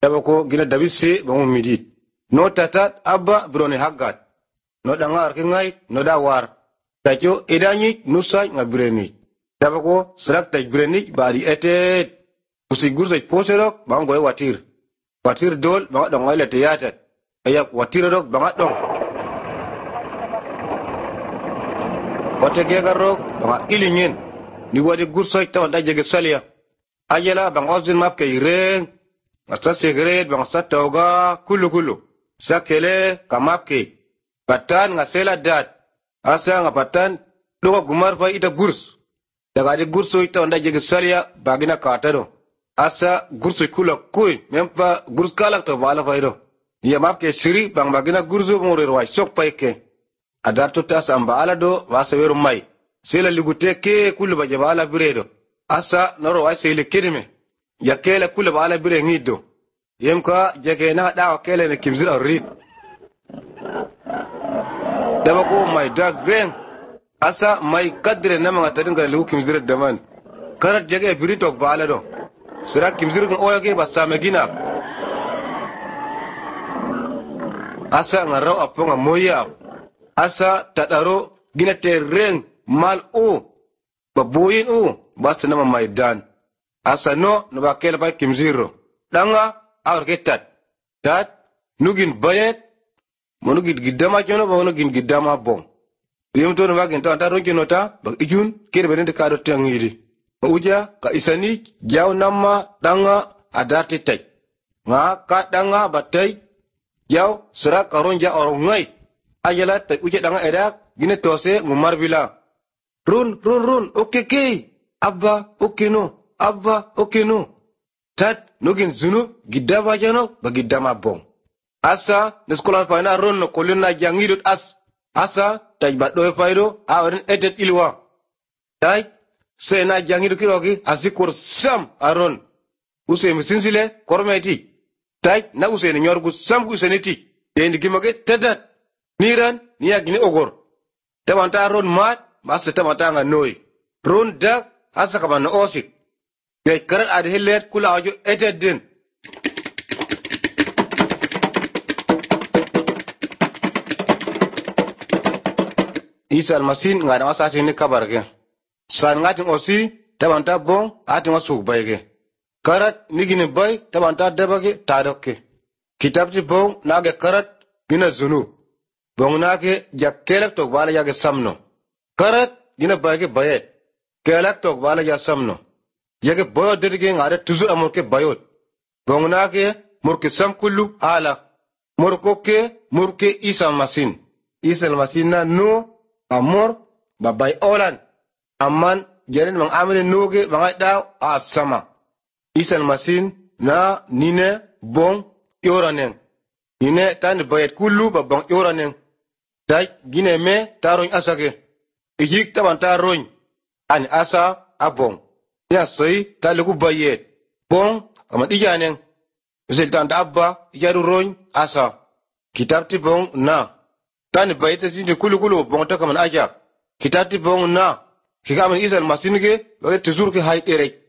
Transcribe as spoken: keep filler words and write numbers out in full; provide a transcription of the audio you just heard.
Tabako gina dabisi bangun midit. No tatat abba brone hagat. No dangar kengai no dawar. Tajo edani nusa ngabreni. Tabako serak taj breni bari etet. Usigur sai poserok bangoy watir. Watir dol bangat dong ngale teyatat. Ayak watir rok bangat dong. Wate gegarok bangat ilingin. Ni wadi gursai tawan dajage salia. Ajala bang ozin map ke ireng. Asa segret bang asa toga kulu kulu. Sakele kamap ke. Patan ngasela dat. Asa ngapatan doga gumar fa ita gurs. Daga di gurso ita onda jege salia bagina katado. Asa gurso kula kuy mempa gurs kalak to bala fa ido. Ya map ke siri bang bagina gurso ngore rwai sok paike. Adar to tas amba ala do wasa weru mai. Sela ligute ke kulu bajabala biredo. Asa noro wai sele kidime. Ya kele kulu bala bire ngido. Yemka jege na dawa kele ne kimzira rit. Dabako mai dag greng. Asa mai kadre na mga tadinga liu kimzira daman. Karat jege biritok bala do. Sira kimzira ng oya ke basa megina. Asa ngaraw apo nga moya. Asa tataro gina tereng mal o. Babuyin o. Basta nama maidan. Asa no nabakela pa kimziro. Danga awar ketat. Tat nugin bayet. Monugin gidama kyono ba monugin gidama bong. Yem to nabagin to anta ronki nota bag ijun kire benende kado tangiri. Uja ka isani jaw nama danga adati tej. Nga ka danga batay jaw sera karonja orongai. Ayala tej uja danga edak gine tose ngumar bila. Run run run okay kei. Abba okino, abba okino. Tat nugin zunu gidama jano ba gidama bong. Asa neskola paina ron no kolina jangidut as. Asa taj badoy faido awarin etet ilwa. Taj se na jangidu kirogi asikur sam aron. Use misinsile kormeti. Taj na use ni nyorgu sam ku seneti. Yendi gimage tedat. Niran niya gini ogor. Tabanta ron mat asa tabanta nga noi. Ron dak asa kaman osik. Gay karat ad hillet kula ajo etet din. Isa almasin ngada wasa tini kabarge. San ngatin osi tabanta bon atin wasuk bayge. Karat nigini bay tabanta debage tadokke. Kitabti bon nage karat gina zunub. Bon nage jak kelek tok bala yage samno. Karat gina bayge bayet. Kelek tok bala ya samno. Yage boyo dedige ngada tuzur amurke bayot. Bon nage murke sam kullu ala. Murkoke murke isa almasin. Isa almasin na no amor babay olan amman jeren mang amene noge bangay daw asama isal masin na nine bon yoranen ine tan bayet kullu babang yoranen tay gine me taroñ asage ijik taban taroñ an asa abong ya sey talugu bayet bon ama dijanen resultant abba yaru roñ asa kitabti bon na tani bayita sindi kulu kulu bonta kaman ajak kitati bong na kikaman isal masinge wage tuzur ke hay derek